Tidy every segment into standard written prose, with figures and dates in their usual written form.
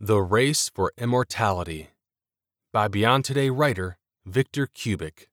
The Race for Immortality by Beyond Today writer Victor Kubik.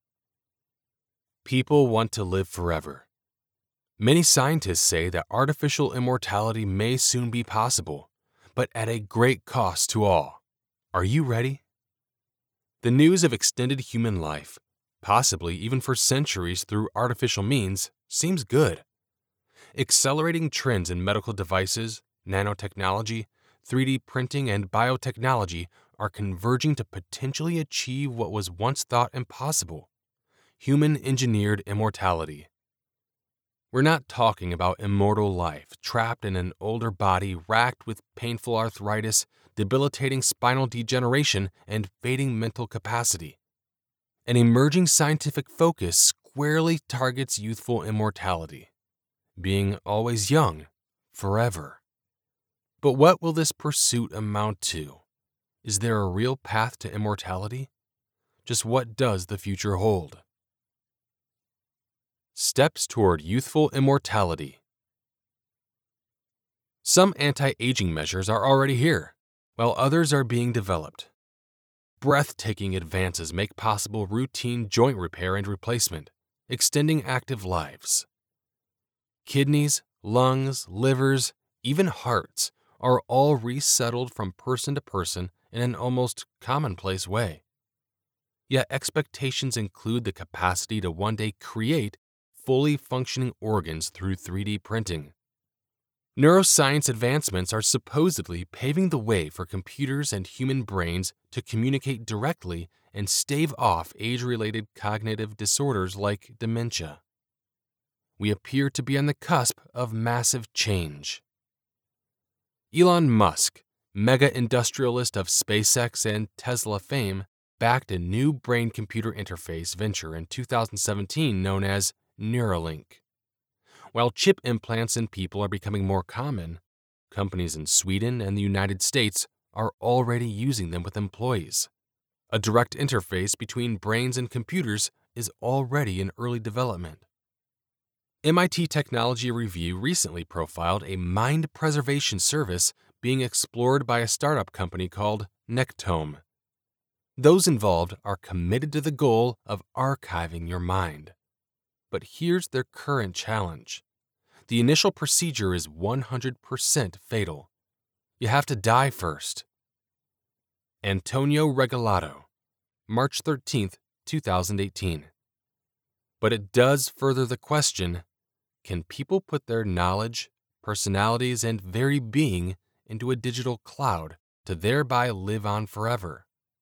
People want to live forever. Many scientists say that artificial immortality may soon be possible, but at a great cost to all. Are you ready? The news of extended human life, possibly even for centuries through artificial means, seems good. Accelerating trends in medical devices, nanotechnology, 3D printing, and biotechnology are converging to potentially achieve what was once thought impossible: human-engineered immortality. We're not talking about immortal life trapped in an older body racked with painful arthritis, debilitating spinal degeneration, and fading mental capacity. An emerging scientific focus squarely targets youthful immortality, being always young, forever. But what will this pursuit amount to? Is there a real path to immortality? Just what does the future hold? Steps toward youthful immortality. Some anti-aging measures are already here, while others are being developed. Breathtaking advances make possible routine joint repair and replacement, extending active lives. Kidneys, lungs, livers, even hearts are all resettled from person to person in an almost commonplace way. Yet expectations include the capacity to one day create fully functioning organs through 3D printing. Neuroscience advancements are supposedly paving the way for computers and human brains to communicate directly and stave off age-related cognitive disorders like dementia. We appear to be on the cusp of massive change. Elon Musk, mega-industrialist of SpaceX and Tesla fame, backed a new brain-computer interface venture in 2017 known as Neuralink. While chip implants in people are becoming more common, companies in Sweden and the United States are already using them with employees. A direct interface between brains and computers is already in early development. MIT Technology Review recently profiled a mind preservation service being explored by a startup company called Nectome. Those involved are committed to the goal of archiving your mind. But here's their current challenge. The initial procedure is 100% fatal. You have to die first. Antonio Regalado, March 13, 2018. But it does further the question: can people put their knowledge, personalities, and very being into a digital cloud to thereby live on forever?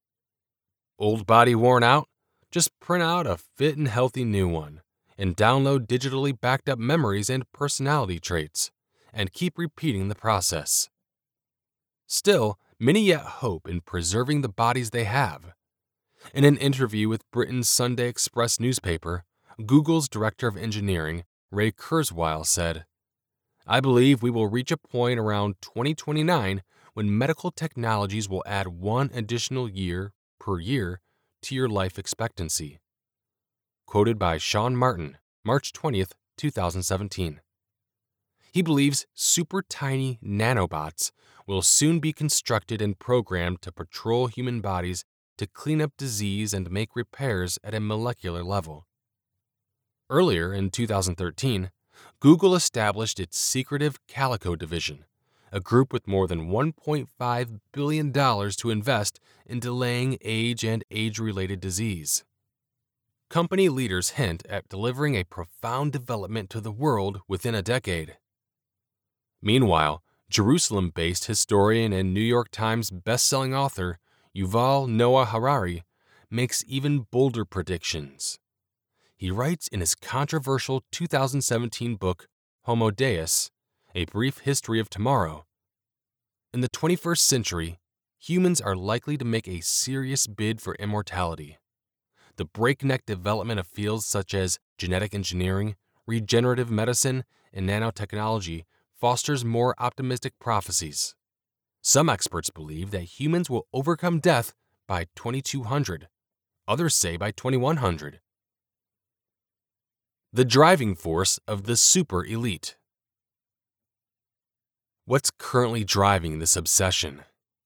Old body worn out? Just print out a fit and healthy new one and download digitally backed up memories and personality traits, and keep repeating the process. Still, many yet hope in preserving the bodies they have. In an interview with Britain's Sunday Express newspaper, Google's director of engineering, Ray Kurzweil, said, "I believe we will reach a point around 2029 when medical technologies will add one additional year per year to your life expectancy." Quoted by Sean Martin, March 20, 2017. He believes super tiny nanobots will soon be constructed and programmed to patrol human bodies to clean up disease and make repairs at a molecular level. Earlier in 2013, Google established its secretive Calico division, a group with more than $1.5 billion to invest in delaying age and age-related disease. Company leaders hint at delivering a profound development to the world within a decade. Meanwhile, Jerusalem-based historian and New York Times best-selling author Yuval Noah Harari makes even bolder predictions. He writes in his controversial 2017 book, Homo Deus: A Brief History of Tomorrow. In the 21st century, humans are likely to make a serious bid for immortality. The breakneck development of fields such as genetic engineering, regenerative medicine, and nanotechnology fosters more optimistic prophecies. Some experts believe that humans will overcome death by 2200. Others say by 2100. The driving force of the super elite. What's currently driving this obsession?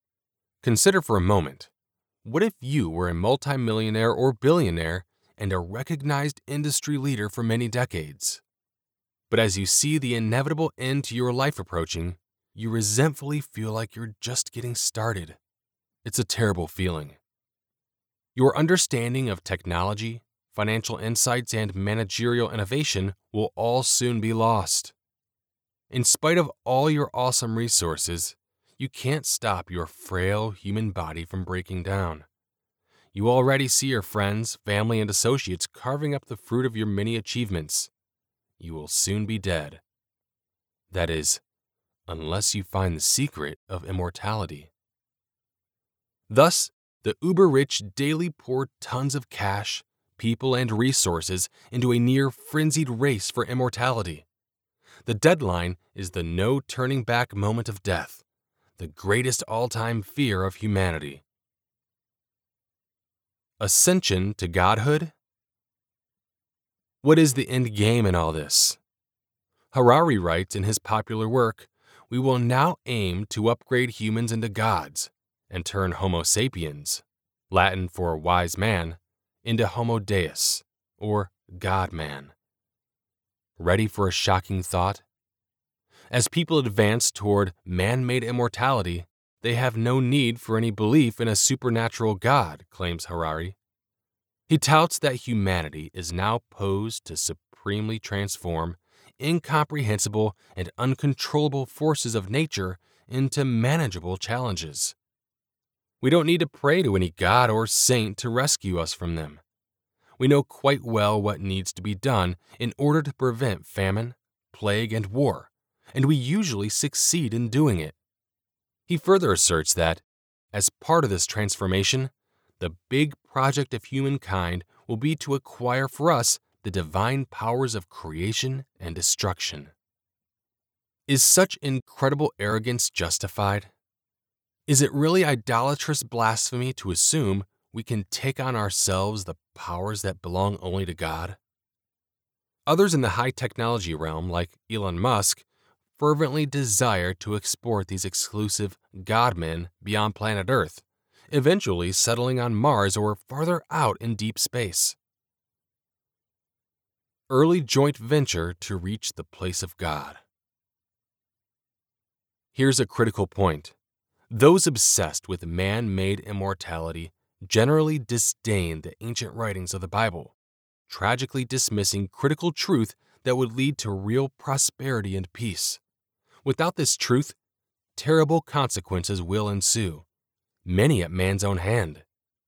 Consider for a moment, what if you were a multimillionaire or billionaire and a recognized industry leader for many decades? But as you see the inevitable end to your life approaching, you resentfully feel like you're just getting started. It's a terrible feeling. Your understanding of technology, financial insights, and managerial innovation will all soon be lost. In spite of all your awesome resources, you can't stop your frail human body from breaking down. You already see your friends, family, and associates carving up the fruit of your many achievements. You will soon be dead. That is, unless you find the secret of immortality. Thus, the uber-rich daily pour tons of cash, people, and resources into a near-frenzied race for immortality. The deadline is the no-turning-back moment of death, the greatest all-time fear of humanity. Ascension to godhood? What is the end game in all this? Harari writes in his popular work, "We will now aim to upgrade humans into gods and turn Homo sapiens, Latin for wise man, into Homo Deus, or God-man." Ready for a shocking thought? As people advance toward man-made immortality, they have no need for any belief in a supernatural God, claims Harari. He touts that humanity is now posed to supremely transform incomprehensible and uncontrollable forces of nature into manageable challenges. We don't need to pray to any god or saint to rescue us from them. We know quite well what needs to be done in order to prevent famine, plague, and war, and we usually succeed in doing it. He further asserts that, as part of this transformation, the big project of humankind will be to acquire for us the divine powers of creation and destruction. Is such incredible arrogance justified? Is it really idolatrous blasphemy to assume we can take on ourselves the powers that belong only to God? Others in the high technology realm, like Elon Musk, fervently desire to export these exclusive God-men beyond planet Earth, eventually settling on Mars or farther out in deep space. Early joint venture to reach the place of God. Here's a critical point. Those obsessed with man-made immortality generally disdain the ancient writings of the Bible, tragically dismissing critical truth that would lead to real prosperity and peace. Without this truth, terrible consequences will ensue, many at man's own hand.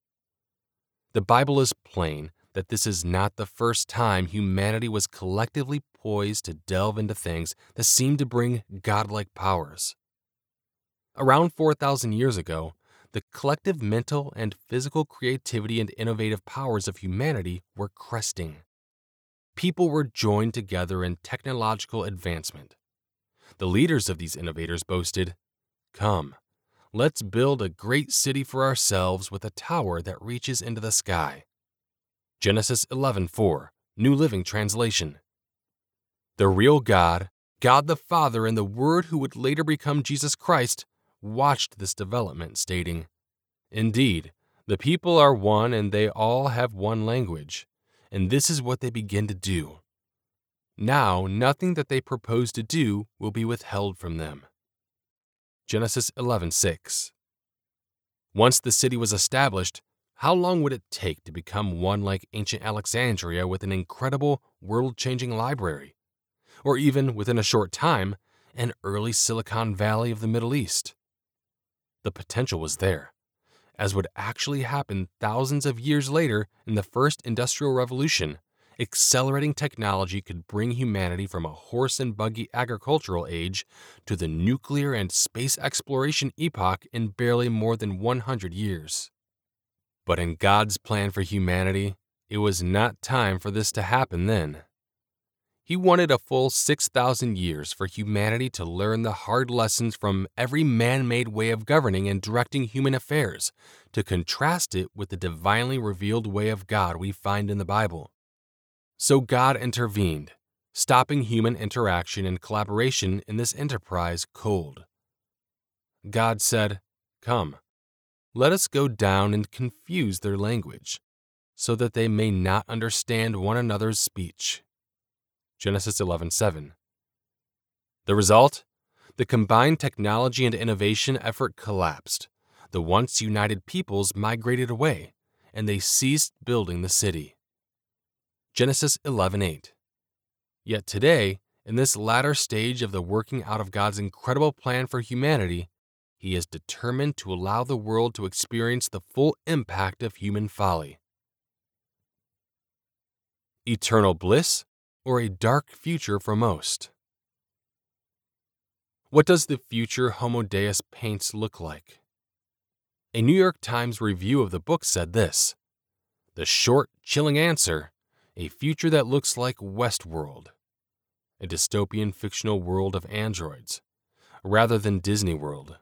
The Bible is plain that this is not the first time humanity was collectively poised to delve into things that seem to bring godlike powers. Around 4,000 years ago, the collective mental and physical creativity and innovative powers of humanity were cresting. People were joined together in technological advancement. The leaders of these innovators boasted, "Come, let's build a great city for ourselves with a tower that reaches into the sky." Genesis 11:4, New Living Translation. The real God, God the Father, and the Word who would later become Jesus Christ, watched this development, stating, "Indeed, the people are one and they all have one language, and this is what they begin to do. Now, nothing that they propose to do will be withheld from them." Genesis 11:6. Once the city was established, how long would it take to become one like ancient Alexandria with an incredible, world-changing library? Or even, within a short time, an early Silicon Valley of the Middle East? The potential was there, as would actually happen thousands of years later in the first Industrial Revolution. Accelerating technology could bring humanity from a horse and buggy agricultural age to the nuclear and space exploration epoch in barely more than 100 years. But in God's plan for humanity, it was not time for this to happen then. He wanted a full 6,000 years for humanity to learn the hard lessons from every man-made way of governing and directing human affairs, to contrast it with the divinely revealed way of God we find in the Bible. So God intervened, stopping human interaction and collaboration in this enterprise cold. God said, "Come, Let us go down and confuse their language, so that they may not understand one another's speech. Genesis 11:7. The result? The combined technology and innovation effort collapsed. The once united peoples migrated away, and they ceased building the city. Genesis 11:8. Yet today, in this latter stage of the working out of God's incredible plan for humanity, He is determined to allow the world to experience the full impact of human folly. Eternal bliss or a dark future for most? What does the future Homo Deus paints look like? A New York Times review of the book said this: "The short, chilling answer, a future that looks like Westworld, a dystopian fictional world of androids, rather than Disney World.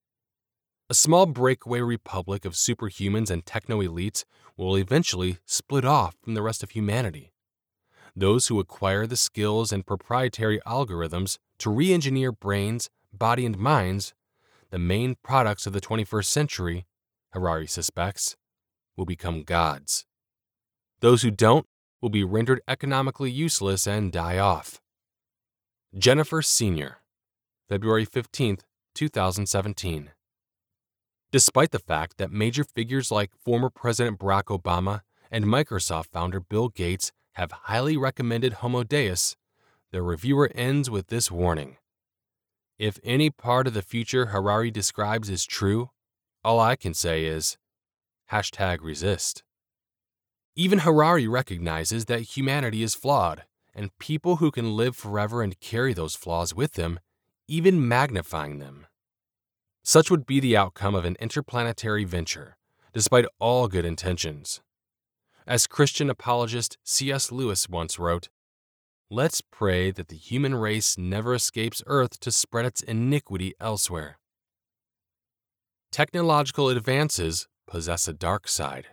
A small breakaway republic of superhumans and techno-elites will eventually split off from the rest of humanity. Those who acquire the skills and proprietary algorithms to re-engineer brains, body, and minds, the main products of the 21st century, Harari suspects, will become gods. Those who don't will be rendered economically useless and die off." Jennifer Senior, February 15, 2017. Despite the fact that major figures like former President Barack Obama and Microsoft founder Bill Gates have highly recommended Homo Deus, the reviewer ends with this warning: "If any part of the future Harari describes is true, all I can say is #resist." Even Harari recognizes that humanity is flawed, and people who can live forever and carry those flaws with them, even magnifying them. Such would be the outcome of an interplanetary venture, despite all good intentions. As Christian apologist C.S. Lewis once wrote, "Let's pray that the human race never escapes Earth to spread its iniquity elsewhere." Technological advances possess a dark side.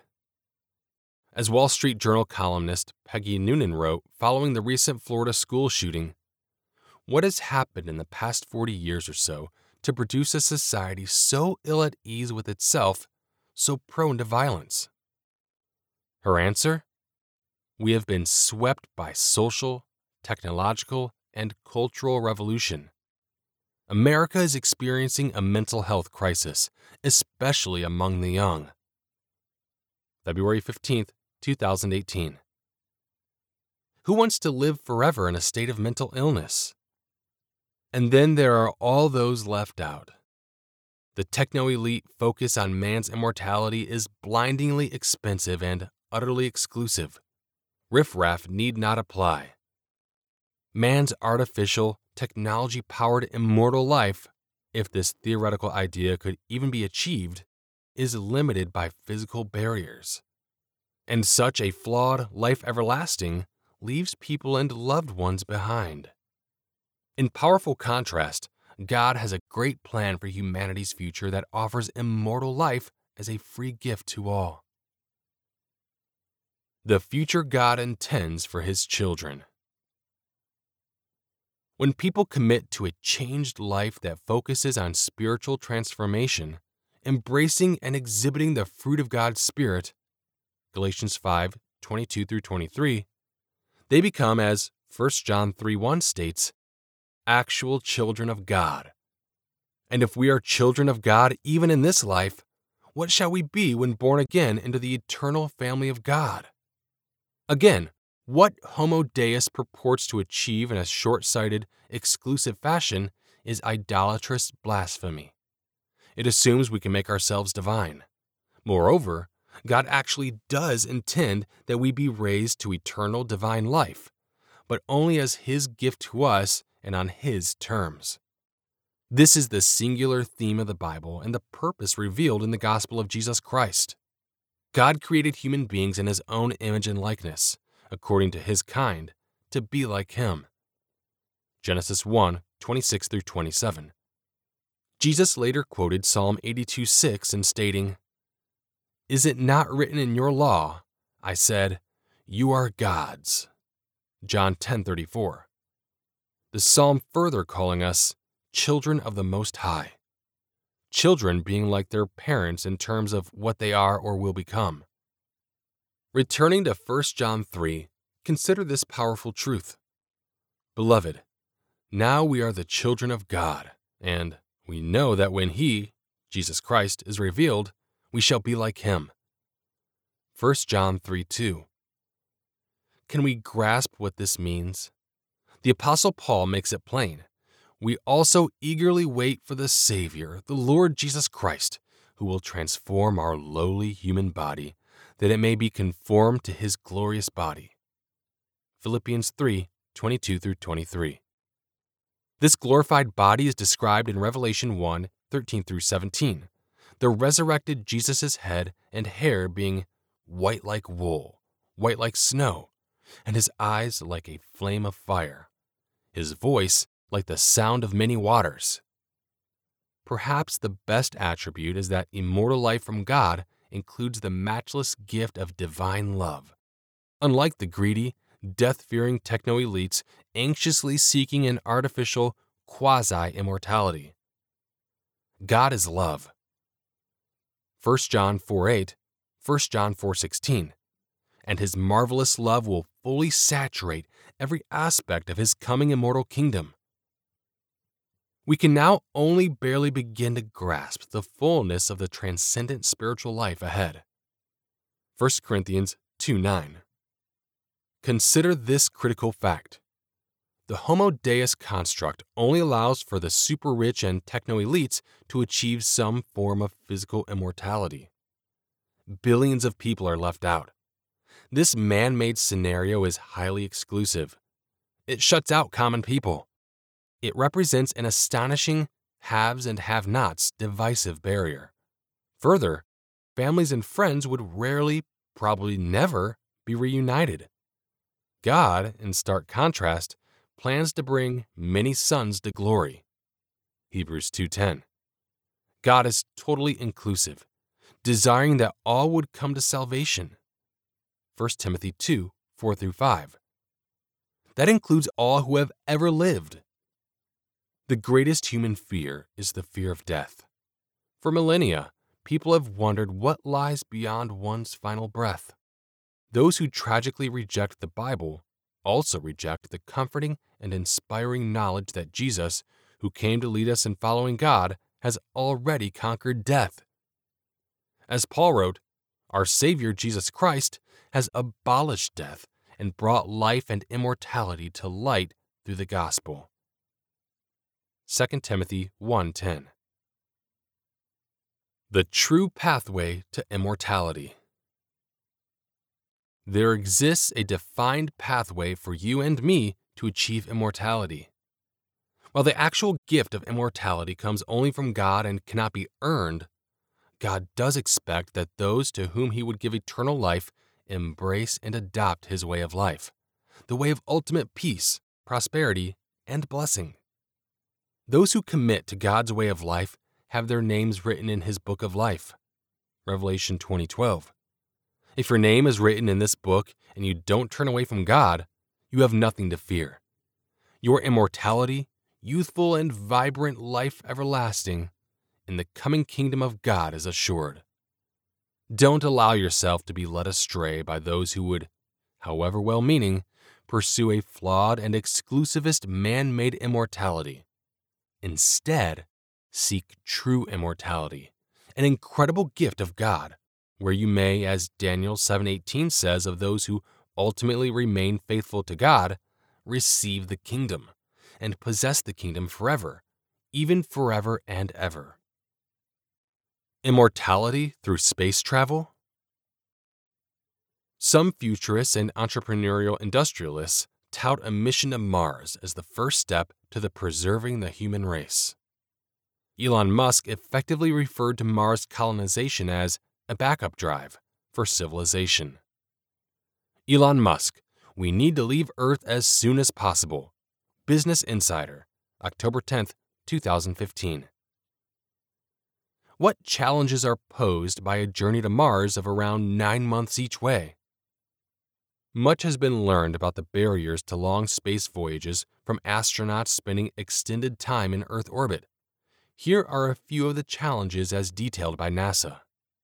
As Wall Street Journal columnist Peggy Noonan wrote following the recent Florida school shooting, "What has happened in the past 40 years or so to produce a society so ill at ease with itself, so prone to violence?" Her answer? We have been swept by social, technological, and cultural revolution. America is experiencing a mental health crisis, especially among the young. February 15, 2018. Who wants to live forever in a state of mental illness? And then there are all those left out. The techno-elite focus on man's immortality is blindingly expensive and utterly exclusive. Riff-raff need not apply. Man's artificial, technology-powered immortal life, if this theoretical idea could even be achieved, is limited by physical barriers. And such a flawed life everlasting leaves people and loved ones behind. In powerful contrast, God has a great plan for humanity's future that offers immortal life as a free gift to all. The future God intends for His children. When people commit to a changed life that focuses on spiritual transformation, embracing and exhibiting the fruit of God's Spirit, Galatians 5:22-23, they become, as 1 John 3:1 states, actual children of God. And if we are children of God even in this life, what shall we be when born again into the eternal family of God? Again, what Homo Deus purports to achieve in a short-sighted, exclusive fashion is idolatrous blasphemy. It assumes we can make ourselves divine. Moreover, God actually does intend that we be raised to eternal divine life, but only as His gift to us and on His terms. This is the singular theme of the Bible and the purpose revealed in the gospel of Jesus Christ. God created human beings in His own image and likeness, according to His kind, to be like Him. Genesis 1:26-27. Jesus later quoted Psalm 82:6 in stating, "Is it not written in your law, I said, you are gods?" John 10:34. The psalm further calling us children of the Most High. children being like their parents in terms of what they are or will become. Returning to 1 John 3, consider this powerful truth. Beloved, now we are the children of God, and we know that when He, Jesus Christ, is revealed, we shall be like Him. 1 John 3:2. Can we grasp what this means? The Apostle Paul makes it plain. We also eagerly wait for the Savior, the Lord Jesus Christ, who will transform our lowly human body, that it may be conformed to His glorious body. Philippians 3:22-23. This glorified body is described in Revelation 1:13-17, the resurrected Jesus' head and hair being white like wool, white like snow, and His eyes like a flame of fire, His voice like the sound of many waters. Perhaps the best attribute is that immortal life from God includes the matchless gift of divine love. Unlike the greedy, death-fearing techno-elites anxiously seeking an artificial quasi-immortality. God is love. 1 John 4:8, 1 John 4:16, and His marvelous love will fully saturate every aspect of His coming immortal kingdom. We can now only barely begin to grasp the fullness of the transcendent spiritual life ahead. 1 Corinthians 2:9. Consider this critical fact. The Homo Deus construct only allows for the super-rich and techno-elites to achieve some form of physical immortality. Billions of people are left out. This man-made scenario is highly exclusive. It shuts out common people. It represents an astonishing haves and have-nots divisive barrier. Further, families and friends would rarely, probably never, be reunited. God, in stark contrast, plans to bring many sons to glory. Hebrews 2:10. God is totally inclusive, desiring that all would come to salvation. 1 Timothy 2:4-5. That includes all who have ever lived. The greatest human fear is the fear of death. For millennia, people have wondered what lies beyond one's final breath. Those who tragically reject the Bible also reject the comforting and inspiring knowledge that Jesus, who came to lead us in following God, has already conquered death. As Paul wrote, our Savior Jesus Christ has abolished death and brought life and immortality to light through the gospel. 2 Timothy 1:10. The true pathway to immortality. There exists a defined pathway for you and me to achieve immortality. While the actual gift of immortality comes only from God and cannot be earned, God does expect that those to whom He would give eternal life embrace and adopt His way of life, the way of ultimate peace, prosperity, and blessing. Those who commit to God's way of life have their names written in His book of life. Revelation 20:12. If your name is written in this book and you don't turn away from God, you have nothing to fear. Your immortality, youthful and vibrant life everlasting, in the coming kingdom of God is assured. Don't allow yourself to be led astray by those who would, however well-meaning, pursue a flawed and exclusivist man-made immortality. Instead, seek true immortality, an incredible gift of God, where you may, as Daniel 7:18 says of those who ultimately remain faithful to God, receive the kingdom and possess the kingdom forever, even forever and ever. Immortality through space travel? Some futurists and entrepreneurial industrialists tout a mission to Mars as the first step to the preserving the human race. Elon Musk effectively referred to Mars colonization as a backup drive for civilization. Elon Musk, we need to leave Earth as soon as possible. Business Insider, October 10, 2015. What challenges are posed by a journey to Mars of around 9 months each way? Much has been learned about the barriers to long space voyages from astronauts spending extended time in Earth orbit. Here are a few of the challenges as detailed by NASA.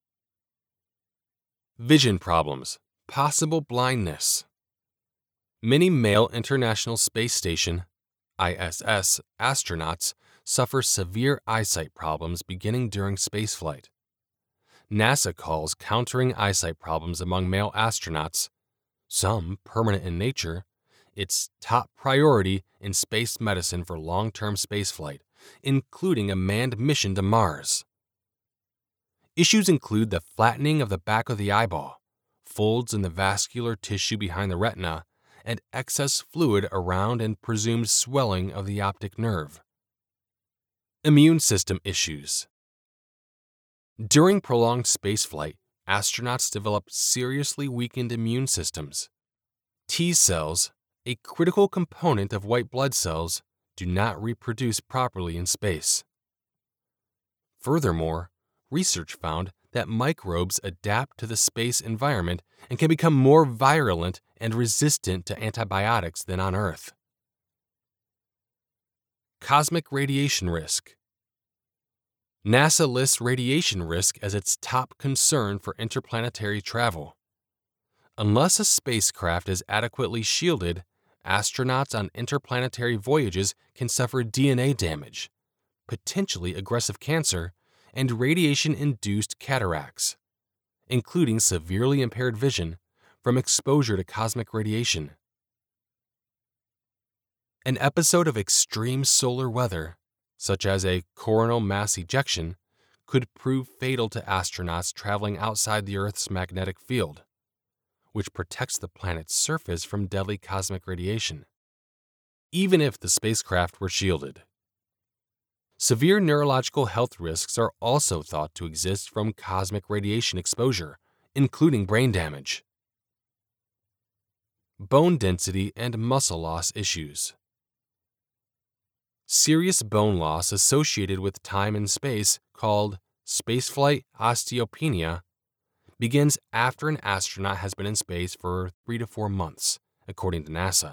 Vision problems, possible blindness. Many male International Space Station (ISS) astronauts suffer severe eyesight problems beginning during spaceflight. NASA calls countering eyesight problems among male astronauts, some permanent in nature, its top priority in space medicine for long-term spaceflight, including a manned mission to Mars. Issues include the flattening of the back of the eyeball, folds in the vascular tissue behind the retina, and excess fluid around and presumed swelling of the optic nerve. Immune system issues. During prolonged spaceflight, astronauts develop seriously weakened immune systems. T cells, a critical component of white blood cells, do not reproduce properly in space. Furthermore, research found that microbes adapt to the space environment and can become more virulent and resistant to antibiotics than on Earth. Cosmic radiation risk. NASA lists radiation risk as its top concern for interplanetary travel. Unless a spacecraft is adequately shielded, astronauts on interplanetary voyages can suffer DNA damage, potentially aggressive cancer, and radiation-induced cataracts, including severely impaired vision from exposure to cosmic radiation. An episode of extreme solar weather, such as a coronal mass ejection, could prove fatal to astronauts traveling outside the Earth's magnetic field, which protects the planet's surface from deadly cosmic radiation, even if the spacecraft were shielded. Severe neurological health risks are also thought to exist from cosmic radiation exposure, including brain damage. Bone density and muscle loss issues. Serious bone loss associated with time in space, called spaceflight osteopenia, begins after an astronaut has been in space for 3 to 4 months, according to NASA.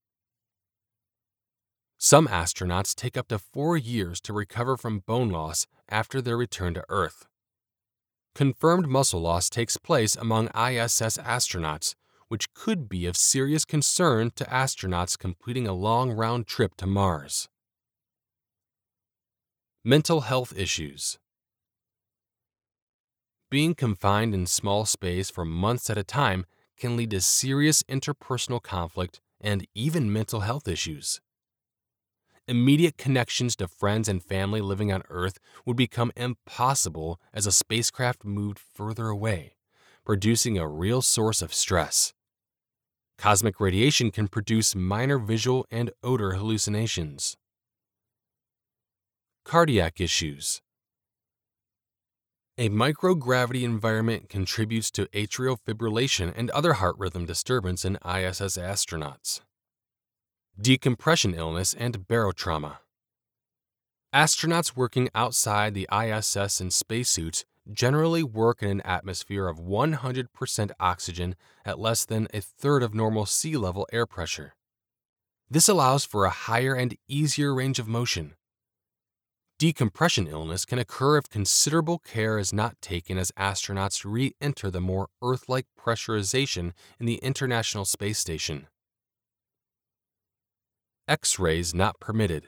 Some astronauts take up to 4 years to recover from bone loss after their return to Earth. Confirmed muscle loss takes place among ISS astronauts, which could be of serious concern to astronauts completing a long round trip to Mars. Mental health issues. Being confined in small space for months at a time can lead to serious interpersonal conflict and even mental health issues. Immediate connections to friends and family living on Earth would become impossible as a spacecraft moved further away, producing a real source of stress. Cosmic radiation can produce minor visual and odor hallucinations. Cardiac issues. A microgravity environment contributes to atrial fibrillation and other heart rhythm disturbance in ISS astronauts. Decompression illness and barotrauma. Astronauts working outside the ISS in spacesuits generally work in an atmosphere of 100% oxygen at less than a third of normal sea level air pressure. This allows for a higher and easier range of motion. Decompression illness can occur if considerable care is not taken as astronauts re-enter the more Earth-like pressurization in the International Space Station. X-rays not permitted.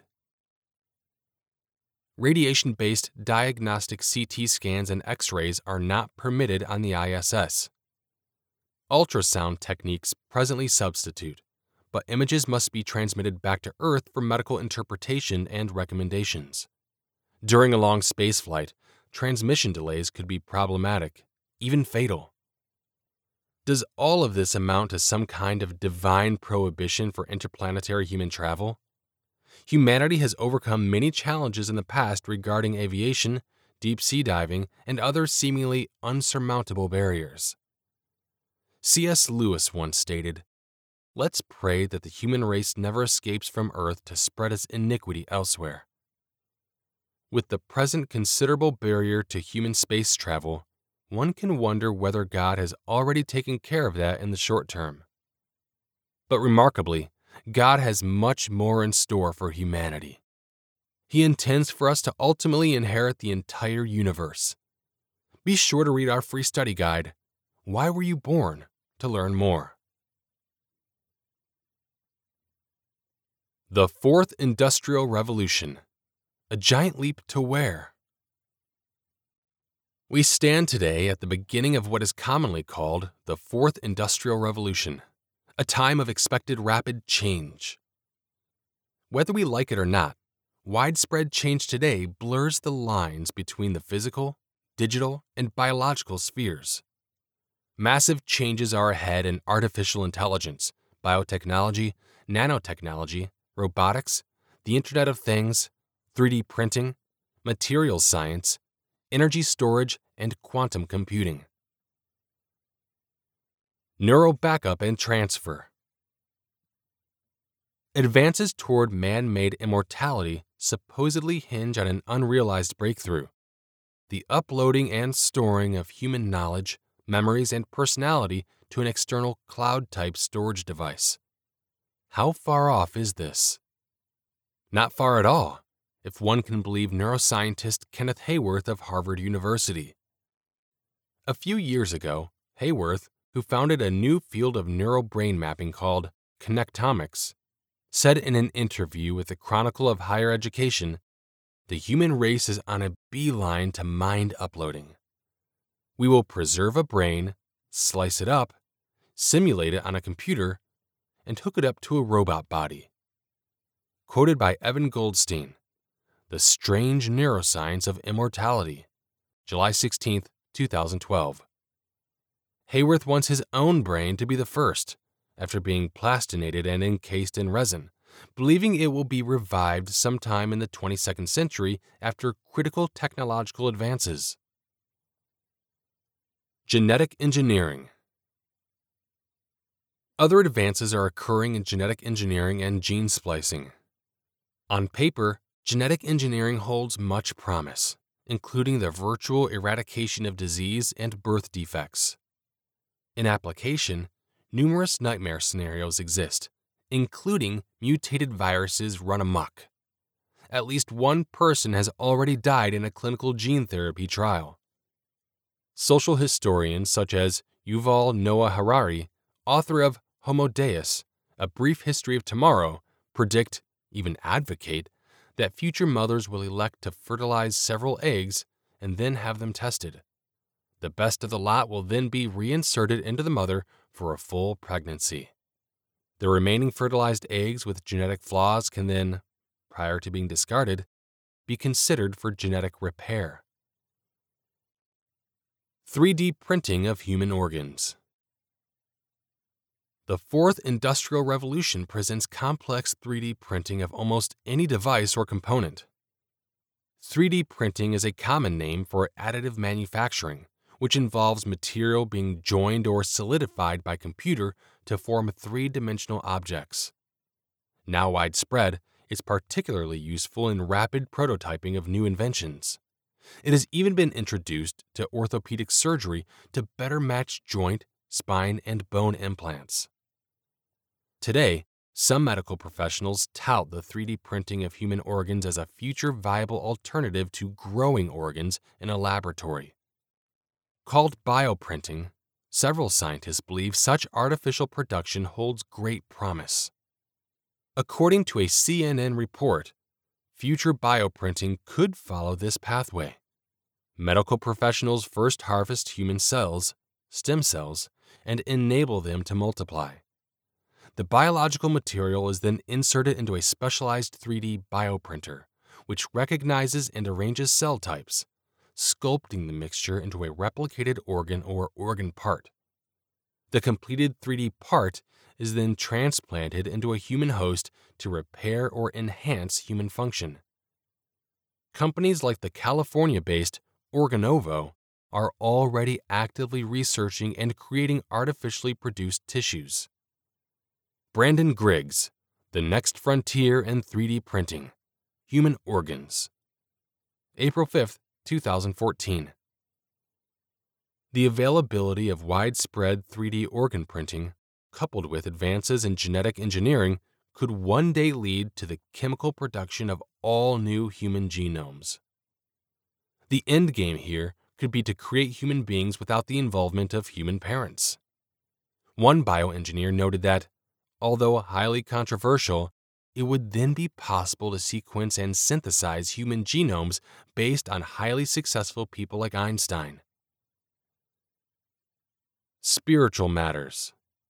Radiation-based diagnostic CT scans and X-rays are not permitted on the ISS. Ultrasound techniques presently substitute, but images must be transmitted back to Earth for medical interpretation and recommendations. During a long spaceflight, transmission delays could be problematic, even fatal. Does all of this amount to some kind of divine prohibition for interplanetary human travel? Humanity has overcome many challenges in the past regarding aviation, deep-sea diving, and other seemingly unsurmountable barriers. C.S. Lewis once stated, "Let's pray that the human race never escapes from Earth to spread its iniquity elsewhere." With the present considerable barrier to human space travel, one can wonder whether God has already taken care of that in the short term. But remarkably, God has much more in store for humanity. He intends for us to ultimately inherit the entire universe. Be sure to read our free study guide, Why Were You Born?, to learn more. The Fourth Industrial Revolution. A giant leap to where? We stand today at the beginning of what is commonly called the Fourth Industrial Revolution, a time of expected rapid change. Whether we like it or not, widespread change today blurs the lines between the physical, digital, and biological spheres. Massive changes are ahead in artificial intelligence, biotechnology, nanotechnology, robotics, the Internet of Things, 3D printing, materials science, energy storage, and quantum computing. Neural backup and transfer. Advances toward man-made immortality supposedly hinge on an unrealized breakthrough: the uploading and storing of human knowledge, memories, and personality to an external cloud-type storage device. How far off is this? Not far at all, if one can believe neuroscientist Kenneth Hayworth of Harvard University. A few years ago, Hayworth, who founded a new field of neural brain mapping called connectomics, said in an interview with the Chronicle of Higher Education, "The human race is on a beeline to mind uploading. We will preserve a brain, slice it up, simulate it on a computer, and hook it up to a robot body." Quoted by Evan Goldstein, The Strange Neuroscience of Immortality, July 16, 2012. Hayworth wants his own brain to be the first, after being plastinated and encased in resin, believing it will be revived sometime in the 22nd century after critical technological advances. Genetic engineering. Other advances are occurring in genetic engineering and gene splicing. On paper, genetic engineering holds much promise, including the virtual eradication of disease and birth defects. In application, numerous nightmare scenarios exist, including mutated viruses run amok. At least one person has already died in a clinical gene therapy trial. Social historians such as Yuval Noah Harari, author of Homo Deus, A Brief History of Tomorrow, predict, even advocate, that future mothers will elect to fertilize several eggs and then have them tested. The best of the lot will then be reinserted into the mother for a full pregnancy. The remaining fertilized eggs with genetic flaws can then, prior to being discarded, be considered for genetic repair. 3D printing of human organs. The Fourth Industrial Revolution presents complex 3D printing of almost any device or component. 3D printing is a common name for additive manufacturing, which involves material being joined or solidified by computer to form three-dimensional objects. Now widespread, it's particularly useful in rapid prototyping of new inventions. It has even been introduced to orthopedic surgery to better match joint, spine, and bone implants. Today, some medical professionals tout the 3D printing of human organs as a future viable alternative to growing organs in a laboratory. Called bioprinting, several scientists believe such artificial production holds great promise. According to a CNN report, future bioprinting could follow this pathway. Medical professionals first harvest human cells, stem cells, and enable them to multiply. The biological material is then inserted into a specialized 3D bioprinter, which recognizes and arranges cell types, sculpting the mixture into a replicated organ or organ part. The completed 3D part is then transplanted into a human host to repair or enhance human function. Companies like the California-based Organovo are already actively researching and creating artificially produced tissues. Brandon Griggs, The Next Frontier in 3D Printing, Human Organs. April 5, 2014. The availability of widespread 3D organ printing, coupled with advances in genetic engineering, could one day lead to the chemical production of all new human genomes. The end game here could be to create human beings without the involvement of human parents. One bioengineer noted that, although highly controversial, it would then be possible to sequence and synthesize human genomes based on highly successful people like Einstein. Spiritual matters.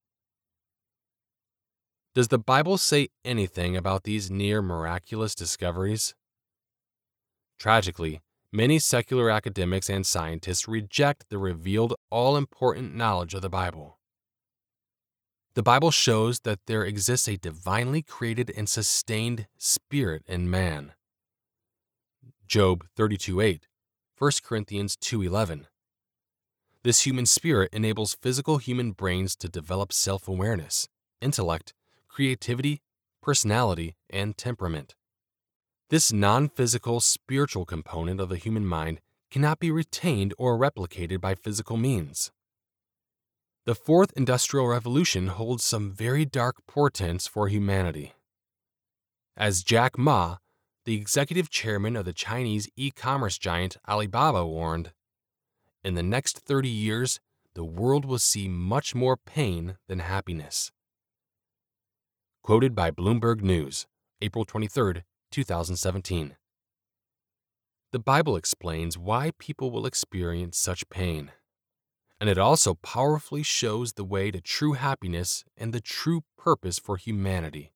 Does the Bible say anything about these near miraculous discoveries? Tragically, many secular academics and scientists reject the revealed all-important knowledge of the Bible. The Bible shows that there exists a divinely created and sustained spirit in man. Job 32:8, 1 Corinthians 2:11. This human spirit enables physical human brains to develop self-awareness, intellect, creativity, personality, and temperament. This non-physical spiritual component of the human mind cannot be retained or replicated by physical means. The Fourth Industrial Revolution holds some very dark portents for humanity. As Jack Ma, the executive chairman of the Chinese e-commerce giant Alibaba, warned, in the next 30 years, the world will see much more pain than happiness. Quoted by Bloomberg News, April 23, 2017. The Bible explains why people will experience such pain, and it also powerfully shows the way to true happiness and the true purpose for humanity.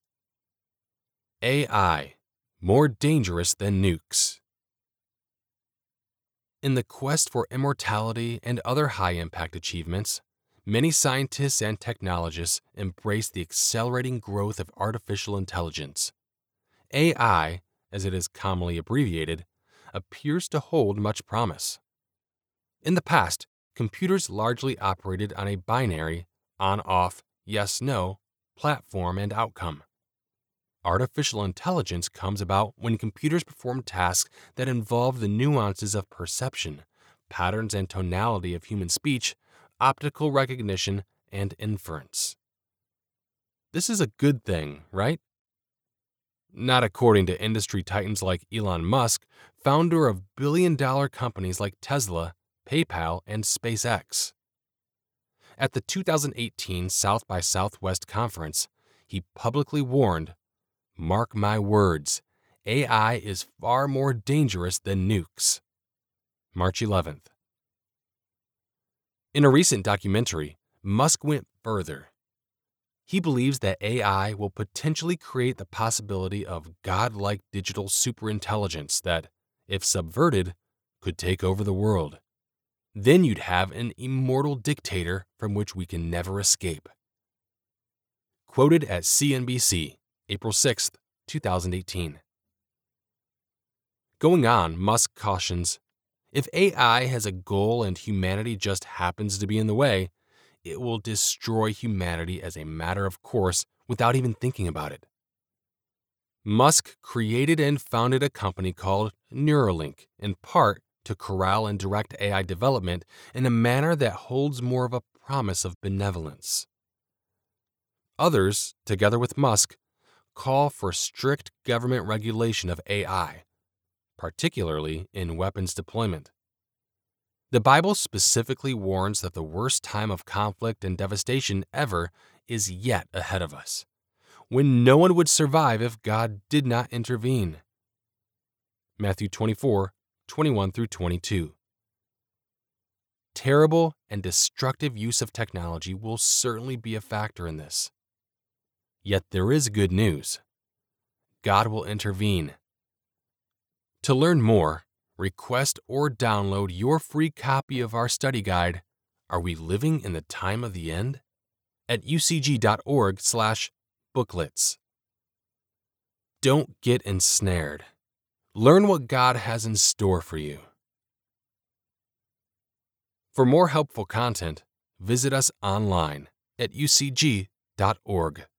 AI, more dangerous than nukes. In the quest for immortality and other high-impact achievements, many scientists and technologists embrace the accelerating growth of artificial intelligence. AI, as it is commonly abbreviated, appears to hold much promise. In the past, computers largely operated on a binary, on-off, yes-no platform and outcome. Artificial intelligence comes about when computers perform tasks that involve the nuances of perception, patterns and tonality of human speech, optical recognition, and inference. This is a good thing, right? Not according to industry titans like Elon Musk, founder of billion-dollar companies like Tesla, PayPal, and SpaceX. At the 2018 South by Southwest conference, he publicly warned, "Mark my words, AI is far more dangerous than nukes." March 11th. In a recent documentary, Musk went further. He believes that AI will potentially create the possibility of godlike digital superintelligence that, if subverted, could take over the world. Then you'd have an immortal dictator from which we can never escape. Quoted at CNBC, April 6, 2018. Going on, Musk cautions, if AI has a goal and humanity just happens to be in the way, it will destroy humanity as a matter of course without even thinking about it. Musk created and founded a company called Neuralink, in part to corral and direct AI development in a manner that holds more of a promise of benevolence. Others, together with Musk, call for strict government regulation of AI, particularly in weapons deployment. The Bible specifically warns that the worst time of conflict and devastation ever is yet ahead of us, when no one would survive if God did not intervene. Matthew 24, 21 through 22. Terrible and destructive use of technology will certainly be a factor in this. Yet there is good news. God will intervene. To learn more, request or download your free copy of our study guide, Are We Living in the Time of the End? At ucg.org/booklets. Don't get ensnared. Learn what God has in store for you. For more helpful content, visit us online at ucg.org.